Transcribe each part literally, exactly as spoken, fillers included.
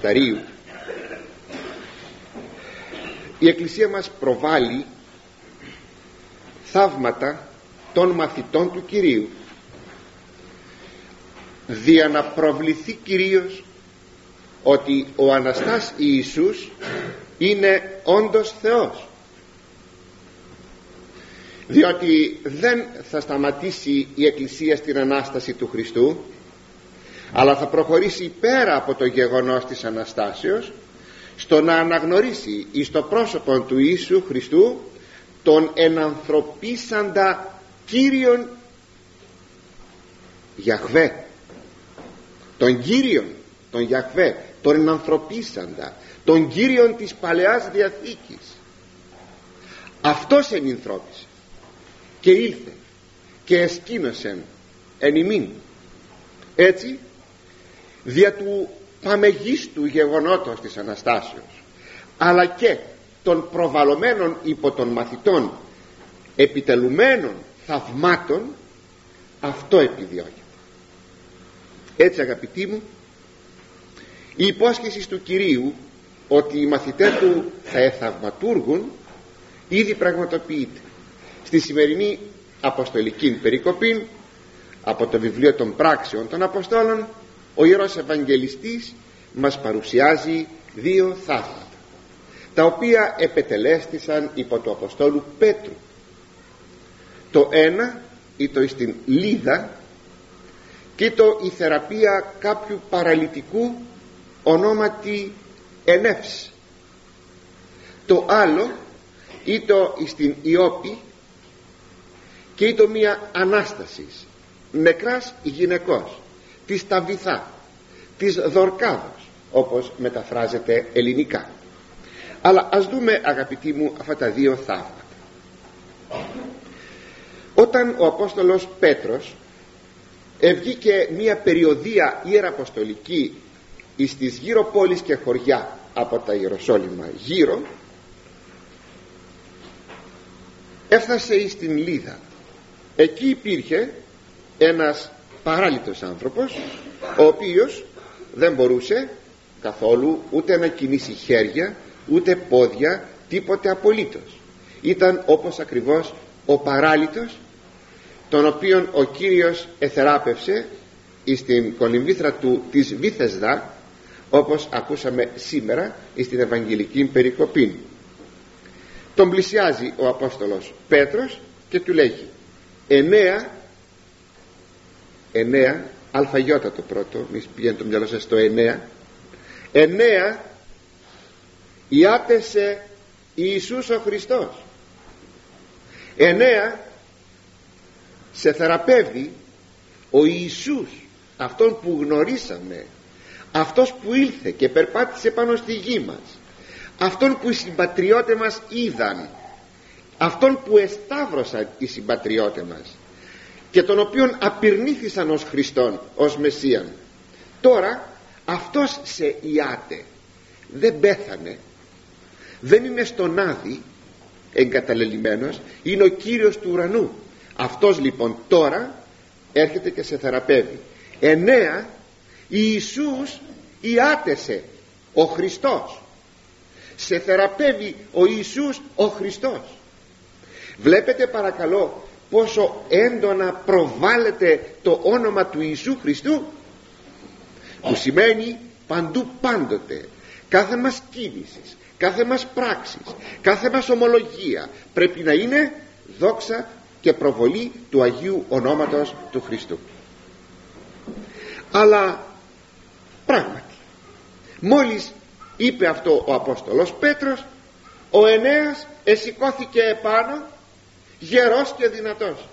μαθηταρίου, η Εκκλησία μας προβάλλει θαύματα των μαθητών του Κυρίου, δια να προβληθεί κυρίως ότι ο Αναστάς Ιησούς είναι όντως Θεός, διότι δεν θα σταματήσει η Εκκλησία στην Ανάσταση του Χριστού, αλλά θα προχωρήσει πέρα από το γεγονός της Αναστάσεως στο να αναγνωρίσει εις το πρόσωπο του Ιησού Χριστού τον ενανθρωπίσαντα Κύριον Γιαχβέ, τον Κύριον, τον Γιαχβέ, τον ενανθρωπίσαντα, τον Κύριον της Παλαιάς Διαθήκης. Αυτός ενυνθρώπισε και ήλθε και εσκήνωσεν εν ημίν. Έτσι, δια του παμεγίστου γεγονότος της Αναστάσεως, αλλά και των προβαλωμένων υπό των μαθητών επιτελουμένων θαυμάτων, αυτό επιδιώκεται. Έτσι, αγαπητοί μου, η υπόσχεση του Κυρίου ότι οι μαθητές του θα εθαυματούργουν ήδη πραγματοποιείται στη σημερινή αποστολική περικοπή από το βιβλίο των πράξεων των Αποστόλων. Ο Ιερός Ευαγγελιστής μας παρουσιάζει δύο θαύματα, τα οποία επετελέστησαν υπό του Αποστόλου Πέτρου. Το ένα ήτο στην Λίδα και ήτο η θεραπεία κάποιου παραλυτικού ονόματι Ενεύς. Το άλλο ήτο στην Ιώπη και ήτο μία Ανάστασης νεκράς γυναικός, της Ταβιθά, της Δορκάδος, όπως μεταφράζεται ελληνικά. Αλλά ας δούμε, αγαπητοί μου, αυτά τα δύο θαύματα. Όταν ο Απόστολος Πέτρος ευγήκε μία περιοδεία ιεραποστολική εις τις γύρω πόλεις και χωριά από τα Ιεροσόλυμα γύρω, έφτασε εις την Λίδα. Εκεί υπήρχε ένας παράλυτος άνθρωπος, ο οποίος δεν μπορούσε καθόλου ούτε να κινήσει χέρια ούτε πόδια, τίποτε απολύτως. Ήταν όπως ακριβώς ο παράλυτος, τον οποίον ο Κύριος εθεράπευσε εις την κολυμβήθρα του της Βήθεσδα, όπως ακούσαμε σήμερα εις την Ευαγγελική περικοπή. Τον πλησιάζει ο Απόστολος Πέτρος και του λέγει: Εννέα, εννέα, αλφαγιώτα το πρώτο, μη πηγαίνει το μυαλό σας στο εννέα, εννέα, ιάτεσε Ιησούς ο Χριστός. Εννέα, σε θεραπεύει ο Ιησούς, αυτόν που γνωρίσαμε, αυτός που ήλθε και περπάτησε πάνω στη γη μας, αυτόν που οι συμπατριώτες μας είδαν, αυτόν που εσταύρωσαν οι συμπατριώτες μας και τον οποίον απειρνήθησαν ως Χριστόν, ως Μεσσίαν. Τώρα αυτός σε ιάται, δεν πέθανε, δεν είναι στον Άδη εγκαταλελειμμένος, είναι ο Κύριος του ουρανού. Αυτός λοιπόν τώρα έρχεται και σε θεραπεύει. Εννέα, Ιησούς ιάτεσε, ο Χριστός, σε θεραπεύει ο Ιησούς ο Χριστός. Βλέπετε παρακαλώ πόσο έντονα προβάλλεται το όνομα του Ιησού Χριστού, που σημαίνει παντού πάντοτε. Κάθε μας κίνησης, κάθε μας πράξης, κάθε μας ομολογία πρέπει να είναι δόξα και προβολή του Αγίου Ονόματος του Χριστού. Αλλά πράγματι μόλις είπε αυτό ο Απόστολος Πέτρος, ο Εννέας εσηκώθηκε επάνω, γερός και δυνατός.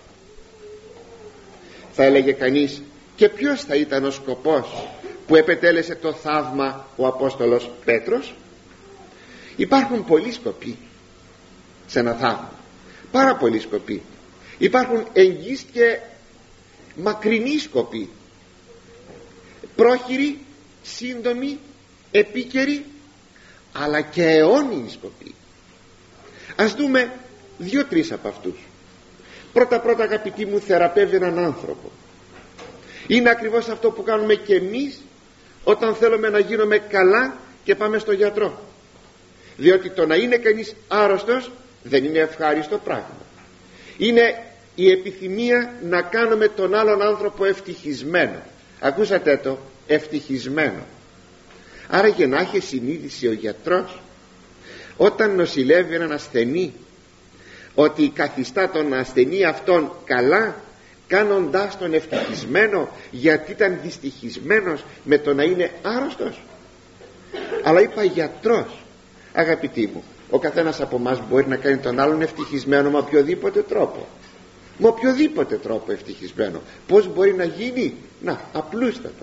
Θα έλεγε κανείς, και ποιος θα ήταν ο σκοπός που επετέλεσε το θαύμα ο Απόστολος Πέτρος? Υπάρχουν πολλοί σκοποί σε ένα θαύμα, πάρα πολλοί σκοποί. Υπάρχουν εγγύς και μακρινοί σκοποί, πρόχειροι, σύντομοι, επίκαιροι, αλλά και αιώνιοι σκοποί. Ας δούμε δύο-τρεις από αυτούς. Πρώτα πρώτα, αγαπητοί μου, θεραπεύει έναν άνθρωπο. Είναι ακριβώς αυτό που κάνουμε και εμείς όταν θέλουμε να γίνουμε καλά και πάμε στο γιατρό, διότι το να είναι κανείς άρρωστος δεν είναι ευχάριστο πράγμα. Είναι η επιθυμία να κάνουμε τον άλλον άνθρωπο ευτυχισμένο. Ακούσατε το, ευτυχισμένο. Άρα για να έχει συνείδηση ο γιατρός όταν νοσηλεύει έναν ασθενή ότι καθιστά τον ασθενή αυτόν καλά, κάνοντάς τον ευτυχισμένο, γιατί ήταν δυστυχισμένος με το να είναι άρρωστος. Αλλά είπα γιατρός. Αγαπητοί μου, ο καθένας από εμάς μπορεί να κάνει τον άλλον ευτυχισμένο με οποιοδήποτε τρόπο, με οποιοδήποτε τρόπο ευτυχισμένο. Πως μπορεί να γίνει? Να, απλούστατα,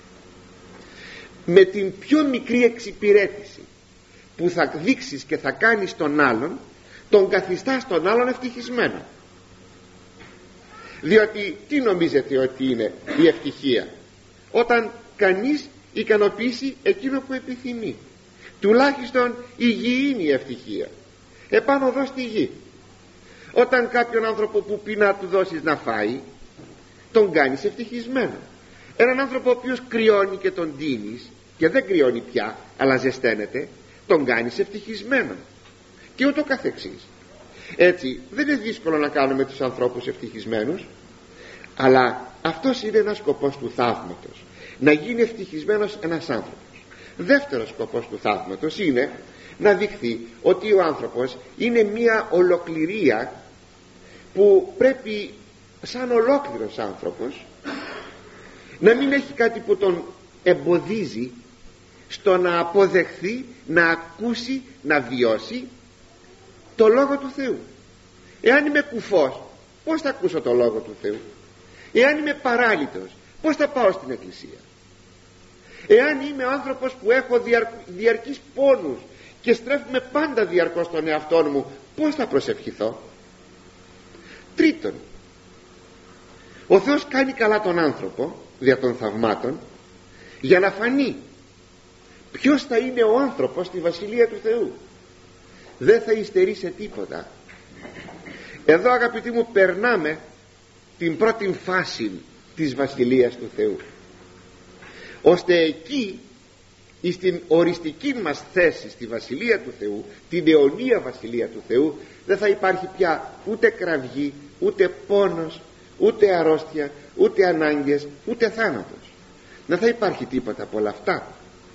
με την πιο μικρή εξυπηρέτηση που θα δείξεις και θα κάνεις τον άλλον, τον καθιστάς τον άλλον ευτυχισμένο. Διότι τι νομίζετε ότι είναι η ευτυχία? Όταν κανείς ικανοποιήσει εκείνο που επιθυμεί. Τουλάχιστον υγιεινή ευτυχία επάνω εδώ στη γη. Όταν κάποιον άνθρωπο που πει να του δώσεις να φάει, τον κάνεις ευτυχισμένο. Έναν άνθρωπο ο οποίος κρυώνει και τον ντύνεις, και δεν κρυώνει πια αλλά ζεσταίνεται, τον κάνεις ευτυχισμένο, και ούτω καθεξής. Έτσι δεν είναι δύσκολο να κάνουμε τους ανθρώπους ευτυχισμένους, αλλά αυτός είναι ένας σκοπός του θαύματος, να γίνει ευτυχισμένος ένας άνθρωπος. Δεύτερος σκοπός του θαύματος είναι να δειχθεί ότι ο άνθρωπος είναι μια ολοκληρία που πρέπει σαν ολόκληρος άνθρωπος να μην έχει κάτι που τον εμποδίζει στο να αποδεχθεί, να ακούσει, να βιώσει το Λόγο του Θεού. Εάν είμαι κουφός, πώς θα ακούσω το Λόγο του Θεού? Εάν είμαι παράλυτος, πώς θα πάω στην εκκλησία? Εάν είμαι άνθρωπος που έχω διαρ... διαρκείς πόνους και στρέφουμε πάντα διαρκώς τον εαυτό μου, πώς θα προσευχηθώ? Τρίτον, ο Θεός κάνει καλά τον άνθρωπο δια των θαυμάτων για να φανεί ποιος θα είναι ο άνθρωπος στη Βασιλεία του Θεού. Δεν θα υστερεί σε τίποτα. Εδώ, αγαπητοί μου, περνάμε την πρώτη φάση της Βασιλείας του Θεού, ώστε εκεί στην οριστική μας θέση στη Βασιλεία του Θεού, την αιωνία Βασιλεία του Θεού, δεν θα υπάρχει πια ούτε κραυγή, ούτε πόνος, ούτε αρρώστια, ούτε ανάγκες, ούτε θάνατος. Δεν θα υπάρχει τίποτα από όλα αυτά.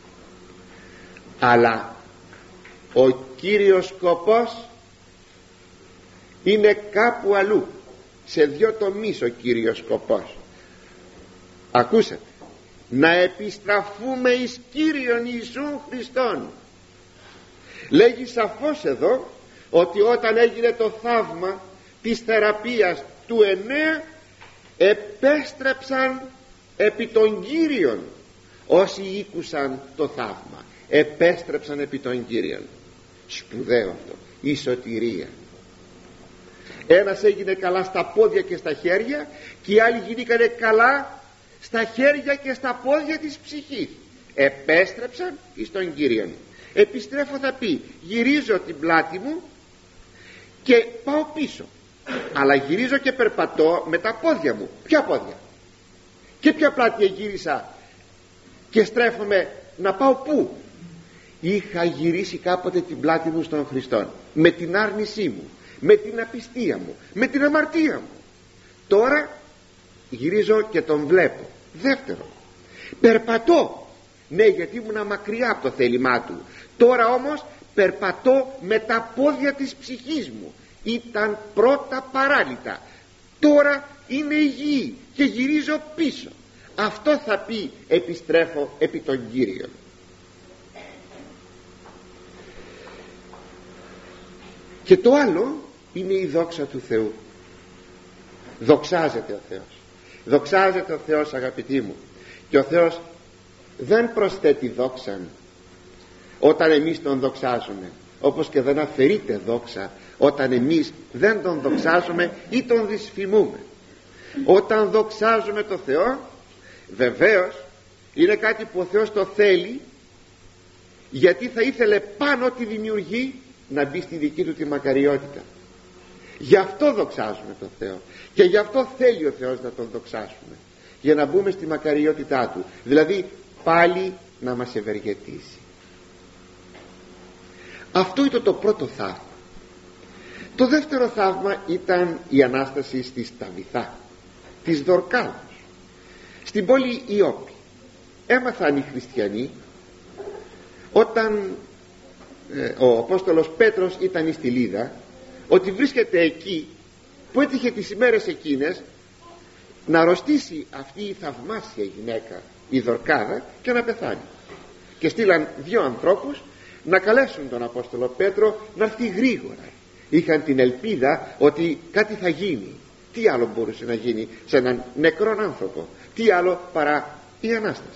Αλλά ο κύριος σκοπός είναι κάπου αλλού, σε δυο τομείς ο κύριος σκοπός. Ακούσατε, να επιστραφούμε εις Κύριον Ιησούν Χριστόν. Λέγει σαφώς εδώ ότι όταν έγινε το θαύμα της θεραπείας του Εννέα, επέστρεψαν επί των Κύριων όσοι ήκουσαν το θαύμα. Επέστρεψαν επί των Κύριων. Σπουδαίο αυτό, η σωτηρία. Ένας έγινε καλά στα πόδια και στα χέρια, και οι άλλοι γίνηκαν καλά στα χέρια και στα πόδια της ψυχής. Επέστρεψαν εις τον Κύριον. Επιστρέφω θα πει, γυρίζω την πλάτη μου και πάω πίσω, αλλά γυρίζω και περπατώ με τα πόδια μου. Ποια πόδια? Και ποια πλάτη γύρισα και στρέφομαι να πάω πού? Είχα γυρίσει κάποτε την πλάτη μου στον Χριστό, με την άρνησή μου, με την απιστία μου, με την αμαρτία μου. Τώρα γυρίζω και τον βλέπω. Δεύτερο, περπατώ, ναι, γιατί ήμουν μακριά από το θέλημά του. Τώρα όμως περπατώ με τα πόδια της ψυχής μου. Ήταν πρώτα παράλυτα, τώρα είναι υγιή και γυρίζω πίσω. Αυτό θα πει επιστρέφω επί τον Κύριο. Και το άλλο είναι η δόξα του Θεού. Δοξάζεται ο Θεός. Δοξάζεται ο Θεός, αγαπητοί μου. Και ο Θεός δεν προσθέτει δόξαν όταν εμείς τον δοξάζουμε, όπως και δεν αφαιρείται δόξα όταν εμείς δεν τον δοξάζουμε ή τον δυσφημούμε. Όταν δοξάζουμε το Θεό, βεβαίως είναι κάτι που ο Θεός το θέλει, γιατί θα ήθελε πάνω ό,τι δημιουργεί να μπει στη δική του τη μακαριότητα. Γι' αυτό δοξάζουμε τον Θεό, και γι' αυτό θέλει ο Θεός να τον δοξάσουμε, για να μπούμε στη μακαριότητά του, δηλαδή πάλι να μας ευεργετήσει. Αυτό ήταν το πρώτο θαύμα. Το δεύτερο θαύμα ήταν η Ανάσταση της Ταβιθά, της Δορκάδος, στην πόλη Ιώπη. Έμαθαν οι χριστιανοί όταν ε, ο Απόστολος Πέτρος ήταν στη Λίδα, ότι βρίσκεται εκεί που έτυχε τις ημέρες εκείνες να αρρωστήσει αυτή η θαυμάσια γυναίκα, η Δορκάδα, και να πεθάνει. Και στείλαν δύο ανθρώπους να καλέσουν τον Απόστολο Πέτρο να έρθει γρήγορα. Είχαν την ελπίδα ότι κάτι θα γίνει. Τι άλλο μπορούσε να γίνει σε έναν νεκρόν άνθρωπο? Τι άλλο παρά η Ανάσταση?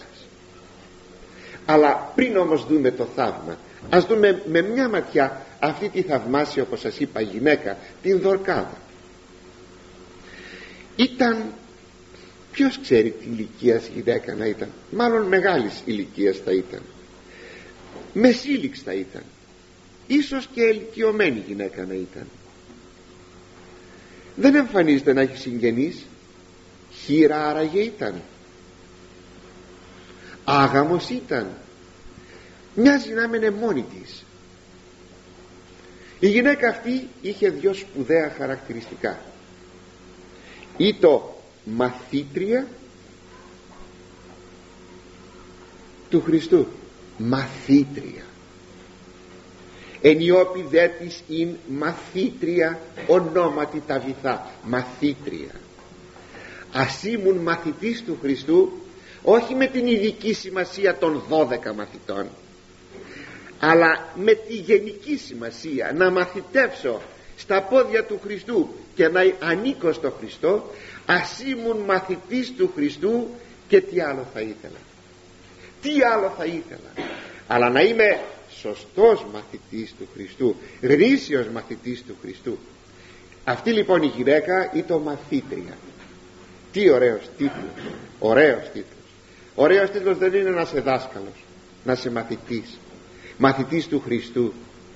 Αλλά πριν όμως δούμε το θαύμα, ας δούμε με μια ματιά αυτή τη θαυμάσια, όπως σας είπα, γυναίκα, την Δορκάδα. Ήταν, ποιος ξέρει τι ηλικίας γυναίκα να ήταν? Μάλλον μεγάλης ηλικίας θα ήταν, μεσήλιξ θα ήταν, ίσως και ηλικιωμένη γυναίκα να ήταν. Δεν εμφανίζεται να έχει συγγενείς. Χήρα άραγε ήταν? Άγαμος ήταν? Μοιάζει να έμενε μόνη της. Η γυναίκα αυτή είχε δυο σπουδαία χαρακτηριστικά. Ή το μαθήτρια του Χριστού. Μαθήτρια. Εν Ιώπη δε της ειν μαθήτρια ονόματι Ταβιθά. Μαθήτρια. Ας ήμουν μαθητής του Χριστού, όχι με την ειδική σημασία των δώδεκα μαθητών, αλλά με τη γενική σημασία να μαθητεύσω στα πόδια του Χριστού και να ανήκω στο Χριστό. Ας ήμουν μαθητής του Χριστού, και τι άλλο θα ήθελα? Τι άλλο θα ήθελα? Αλλά να είμαι σωστός μαθητής του Χριστού, γνήσιος μαθητής του Χριστού. Αυτή λοιπόν η γυναίκα ήταν μαθήτρια. Τι ωραίος τίτλος! Ωραίος τίτλος. Ωραίος τίτλος δεν είναι να είσαι δάσκαλος, να είσαι μαθητής, μαθητής του Χριστού.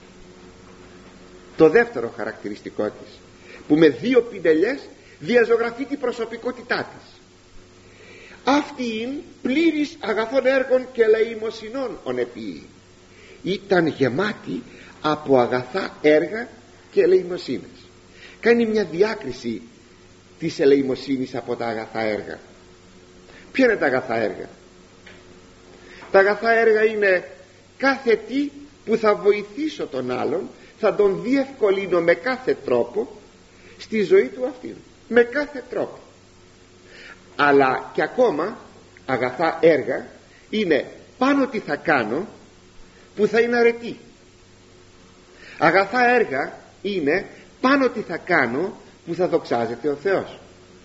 Το δεύτερο χαρακτηριστικό της, που με δύο πινελιές διαζωγραφεί την προσωπικότητά της. Αυτή είναι πλήρης αγαθών έργων και ελεημοσυνών ονεπίη. Ήταν γεμάτη από αγαθά έργα και ελεημοσύνες. Κάνει μια διάκριση της ελεημοσύνης από τα αγαθά έργα. Ποια είναι τα αγαθά έργα? Τα αγαθά έργα είναι κάθε τι που θα βοηθήσω τον άλλον, θα τον διευκολύνω με κάθε τρόπο στη ζωή του αυτήν, με κάθε τρόπο. Αλλά και ακόμα αγαθά έργα είναι πάνω τι θα κάνω που θα είναι αρετή. Αγαθά έργα είναι πάνω τι θα κάνω που θα δοξάζεται ο Θεός.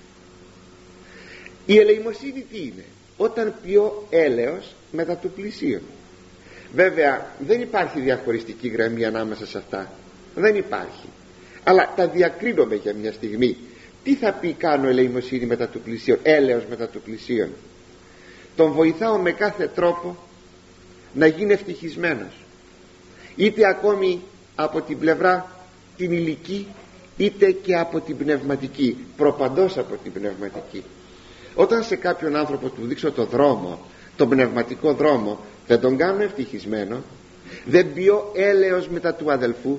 Η ελεημοσύνη τι είναι? Όταν πιω έλεος μετά του πλησίον. Βέβαια δεν υπάρχει διαχωριστική γραμμή ανάμεσα σε αυτά, δεν υπάρχει, αλλά τα διακρίνομαι για μια στιγμή. Τι θα πει κάνω ελεημοσύνη μετά του πλησίον, έλεος μετά του πλησίον? Τον βοηθάω με κάθε τρόπο να γίνει ευτυχισμένος, είτε ακόμη από την πλευρά την ηλική, είτε και από την πνευματική, προπαντός από την πνευματική. Όταν σε κάποιον άνθρωπο του δείξω το δρόμο, τον πνευματικό δρόμο, δεν τον κάνω ευτυχισμένο, δεν πιω έλεος μετά του αδελφού,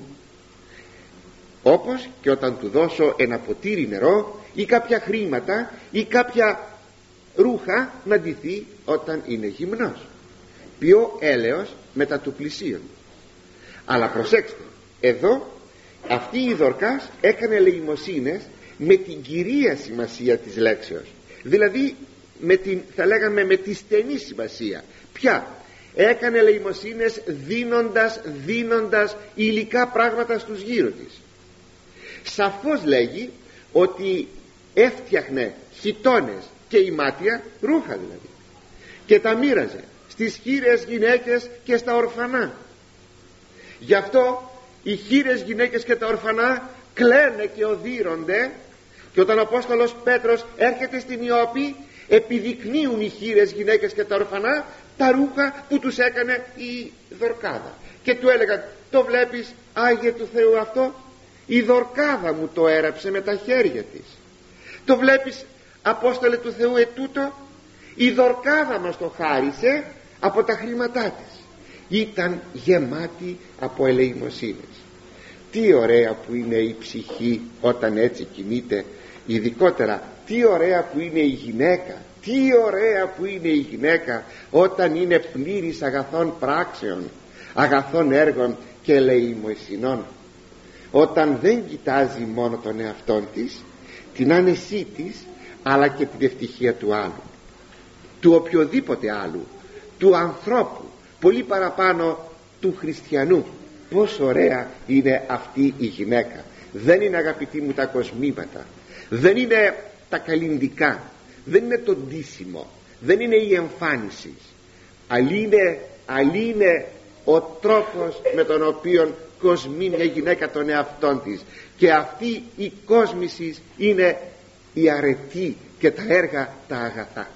όπως και όταν του δώσω ένα ποτήρι νερό ή κάποια χρήματα ή κάποια ρούχα να ντυθεί όταν είναι γυμνός. Πιω έλεος μετά του πλησίον. Αλλά προσέξτε, εδώ αυτή η Δορκάς έκανε ελεημοσύνες με την κυρία σημασία της λέξεως, δηλαδή με την, θα λέγαμε, με τη στενή σημασία. Ποια? Έκανε ελεημοσύνες δίνοντας, δίνοντας υλικά πράγματα στους γύρω της. Σαφώς λέγει ότι έφτιαχνε χιτώνες και ημάτια, ρούχα δηλαδή, και τα μοίραζε στις χήρες γυναίκες και στα ορφανά. Γι' αυτό οι χήρες γυναίκες και τα ορφανά κλαίνε και οδύρονται, και όταν ο Απόστολος Πέτρος έρχεται στην Ιώπη, επιδεικνύουν οι χήρες γυναίκες και τα ορφανά τα ρούχα που τους έκανε η Δορκάδα, και του έλεγαν: το βλέπεις, Άγιε του Θεού, αυτό? Η Δορκάδα μου το έραψε με τα χέρια της. Το βλέπεις, Απόστολε του Θεού, ετούτο? Η Δορκάδα μας το χάρισε από τα χρήματά της. ήταν γεμάτη από ελεημοσύνες. Τι ωραία που είναι η ψυχή όταν έτσι κινείται, ειδικότερα τι ωραία που είναι η γυναίκα, τι ωραία που είναι η γυναίκα όταν είναι πλήρης αγαθών πράξεων, αγαθών έργων και ελεημοσυνών, όταν δεν κοιτάζει μόνο τον εαυτόν της, την άνεσή της, αλλά και την ευτυχία του άλλου, του οποιοδήποτε άλλου, του ανθρώπου, πολύ παραπάνω του χριστιανού. Πόσο ωραία είναι αυτή η γυναίκα. Δεν είναι, αγαπητοί μου, τα κοσμήματα, δεν είναι τα καλλιντικά, δεν είναι το ντύσιμο, δεν είναι η εμφάνιση, αλλά είναι, αλλά είναι ο τρόπος με τον οποίο κοσμεί μια γυναίκα τον εαυτόν της, και αυτή η κόσμηση είναι η αρετή και τα έργα τα αγαθά.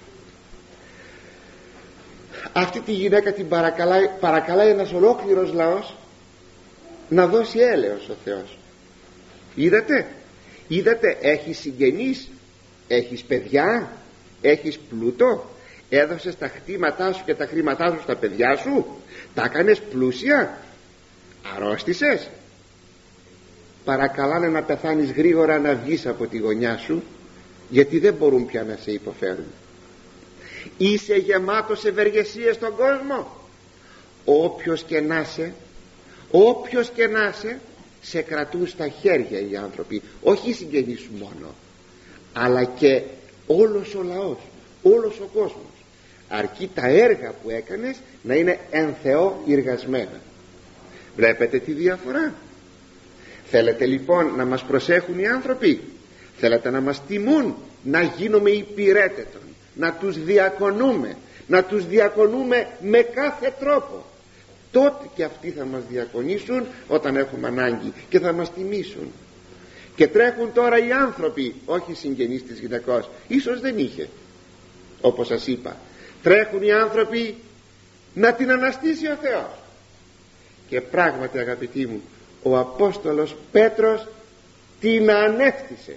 Αυτή τη γυναίκα την παρακαλάει, παρακαλάει ένας ολόκληρος λαός να δώσει έλεος ο Θεός. Είδατε, είδατε, έχεις συγγενείς, έχεις παιδιά, έχεις πλούτο, έδωσες τα χτήματά σου και τα χρήματά σου στα παιδιά σου, τα έκανες πλούσια, αρρώστησες, παρακαλάνε να πεθάνεις γρήγορα, να βγεις από τη γωνιά σου, γιατί δεν μπορούν πια να σε υποφέρουν. Είσαι γεμάτος ευεργεσίες στον κόσμο. Όποιος και να σε, όποιος και να σε, σε κρατούν στα χέρια οι άνθρωποι, όχι οι συγγενείς σου μόνο, αλλά και όλος ο λαός, όλος ο κόσμος, αρκεί τα έργα που έκανες να είναι εν Θεώ εργασμένα. Βλέπετε τη διαφορά? Θέλετε λοιπόν να μας προσέχουν οι άνθρωποι, θέλετε να μας τιμούν, να γίνουμε υπηρέτετων, να τους διακονούμε, να τους διακονούμε με κάθε τρόπο, τότε και αυτοί θα μας διακονήσουν όταν έχουμε ανάγκη και θα μας τιμήσουν. Και τρέχουν τώρα οι άνθρωποι, όχι συγγενείς της γυναικός, ίσως δεν είχε, όπως σας είπα, τρέχουν οι άνθρωποι να την αναστήσει ο Θεός. Και πράγματι, αγαπητοί μου, ο Απόστολος Πέτρος την ανέστησε.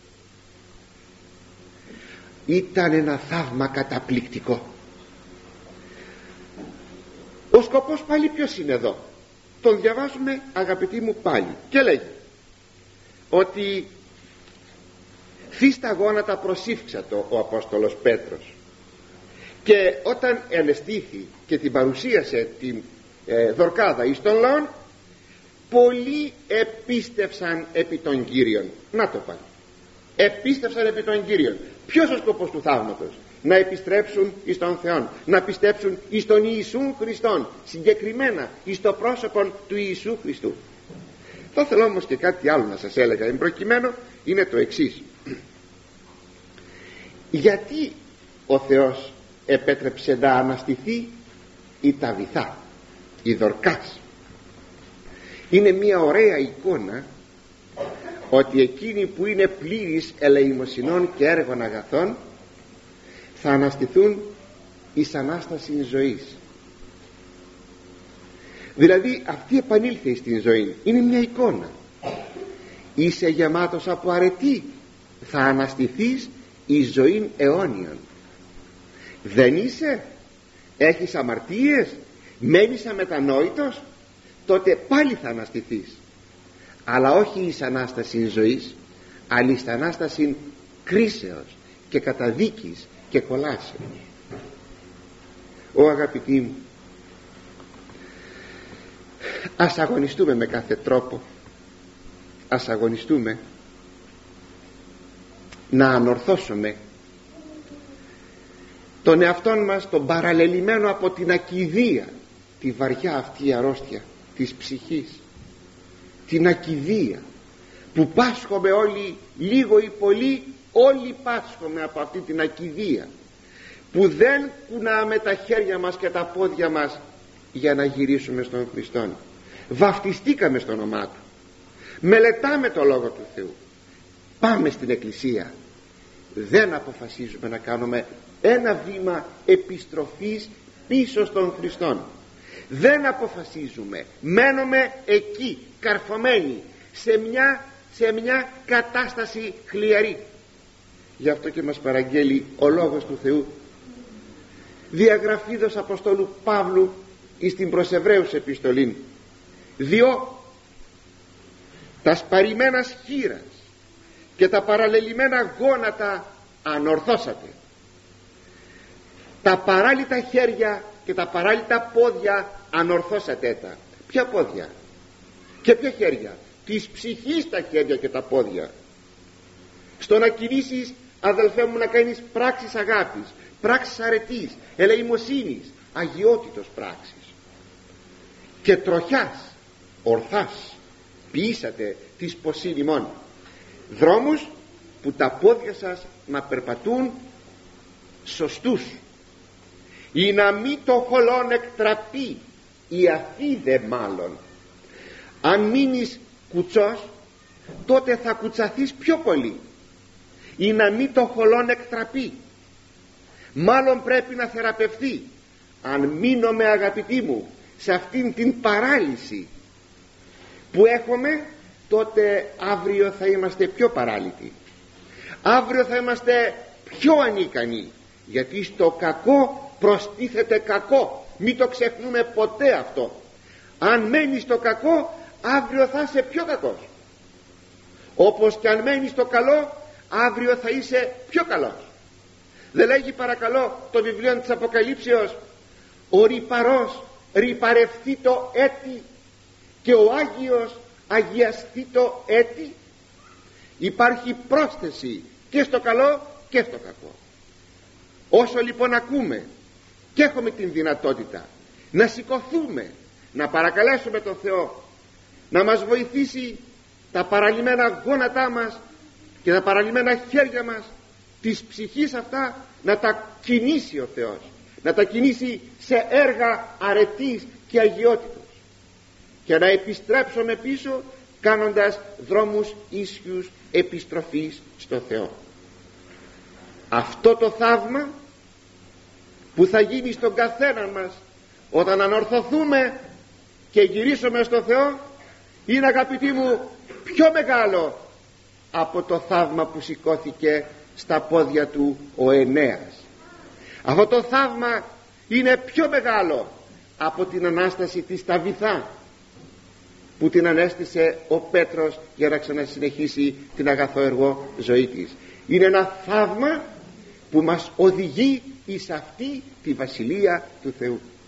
Ήταν ένα θαύμα καταπληκτικό. Ο σκοπός πάλι ποιος είναι εδώ? Τον διαβάζουμε, αγαπητοί μου, πάλι, και λέγει ότι θύ στα γόνατα προσήφξατο ο Απόστολος Πέτρος, και όταν ενεστήθη και την παρουσίασε την ε, Δορκάδα εις των λαών, πολλοί επίστευσαν επί των Κύριων. Να το πάλι, επίστευσαν επί των Κύριων. Ποιος ο σκοπός του θαύματος? Να επιστρέψουν εις τον Θεόν, να πιστέψουν εις τον Ιησού Χριστόν, συγκεκριμένα εις το πρόσωπο του Ιησού Χριστού. Θα θέλω όμως και κάτι άλλο να σας έλεγα εν προκειμένου, είναι το εξής. Γιατί ο Θεός επέτρεψε να αναστηθεί η Ταβιθά, η Δορκάς? Είναι μια ωραία εικόνα ότι εκείνοι που είναι πλήρης ελεημοσυνών και έργων αγαθών θα αναστηθούν εις Ανάσταση ζωής. Δηλαδή αυτή επανήλθε στην ζωή. Είναι μια εικόνα. Είσαι γεμάτος από αρετή, θα αναστηθείς εις ζωήν αιώνιον. Δεν είσαι? Έχεις αμαρτίες, μένεις αμετανόητος, τότε πάλι θα αναστηθείς, αλλά όχι εις Ανάσταση ζωής, αλλά εις Ανάσταση κρίσεως και καταδίκης και κολάσεως. Ω αγαπητοί μου, ας αγωνιστούμε με κάθε τρόπο, ας αγωνιστούμε να ανορθώσουμε τον εαυτόν μας, τον παραλελειμμένο από την ακηδία, τη βαριά αυτή αρρώστια της ψυχής, την ακηδία που πάσχομαι όλοι, λίγο ή πολύ, όλοι πάσχομαι από αυτή την ακηδία που δεν κουνάμε τα χέρια μας και τα πόδια μας για να γυρίσουμε στον Χριστόν. Βαφτιστήκαμε στο όνομά Του, μελετάμε το Λόγο του Θεού, πάμε στην Εκκλησία, δεν αποφασίζουμε να κάνουμε ένα βήμα επιστροφής πίσω στον Χριστόν. Δεν αποφασίζουμε, μένουμε εκεί καρφωμένοι σε μια, σε μια κατάσταση χλιαρή. Γι' αυτό και μας παραγγέλει ο Λόγος του Θεού, διαγραφίδος Αποστόλου Παύλου εις την προς Εβραίους επιστολή, διό τα σπαρημένα χείλας και τα παραλελειμμένα γόνατα ανορθώσατε. Τα παράλυτα χέρια και τα παράλυτα πόδια ανορθώσατε τα. Ποια πόδια και ποια χέρια? Της ψυχής τα χέρια και τα πόδια. Στο να κινήσεις, αδελφέ μου, να κάνεις πράξεις αγάπης, πράξεις αρετής, ελεημοσύνης, αγιότητος πράξεις και τροχιάς ορθάς ποιήσατε της ποσήν ημών, δρόμους που τα πόδια σας να περπατούν σωστούς, ή να μην το χολόν εκτραπεί η αφίδε μάλλον. Αν μείνεις κουτσός, τότε θα κουτσαθείς πιο πολύ, ή να μην το χολόν εκτραπεί, μάλλον πρέπει να θεραπευθεί. Αν μείνουμε, αγαπητοί μου, σε αυτήν την παράλυση που έχουμε, τότε αύριο θα είμαστε πιο παράλυτοι, αύριο θα είμαστε πιο ανίκανοι, γιατί στο κακό προστίθεται κακό. Μην το ξεχνούμε ποτέ αυτό. Αν μένεις στο κακό, αύριο θα είσαι πιο κακός. Όπως και αν μένεις στο καλό, αύριο θα είσαι πιο καλός. Δεν λέγει παρακαλώ το βιβλίο της Αποκαλύψεως, ο ρυπαρός ρυπαρευθεί το έτη και ο Άγιος αγιαστεί το έτη? Υπάρχει πρόσθεση και στο καλό και στο κακό. Όσο λοιπόν ακούμε και έχουμε την δυνατότητα να σηκωθούμε, να παρακαλέσουμε τον Θεό να μας βοηθήσει τα παραλυμμένα γόνατά μας και τα παραλυμμένα χέρια μας της ψυχής αυτά να τα κινήσει ο Θεός, να τα κινήσει σε έργα αρετής και αγιότητος, και να επιστρέψουμε πίσω κάνοντας δρόμους ίσιους επιστροφής στο Θεό. Αυτό το θαύμα που θα γίνει στον καθένα μας όταν ανορθωθούμε και γυρίσουμε στο Θεό είναι, αγαπητοί μου, πιο μεγάλο από το θαύμα που σηκώθηκε στα πόδια του ο Ενέας. Αυτό το θαύμα είναι πιο μεγάλο από την Ανάσταση της Ταβιθά που την ανέστησε ο Πέτρος για να ξανασυνεχίσει την αγαθοεργό ζωή της. Είναι ένα θαύμα που μας οδηγεί εις αυτή τη βασιλεία του Θεού.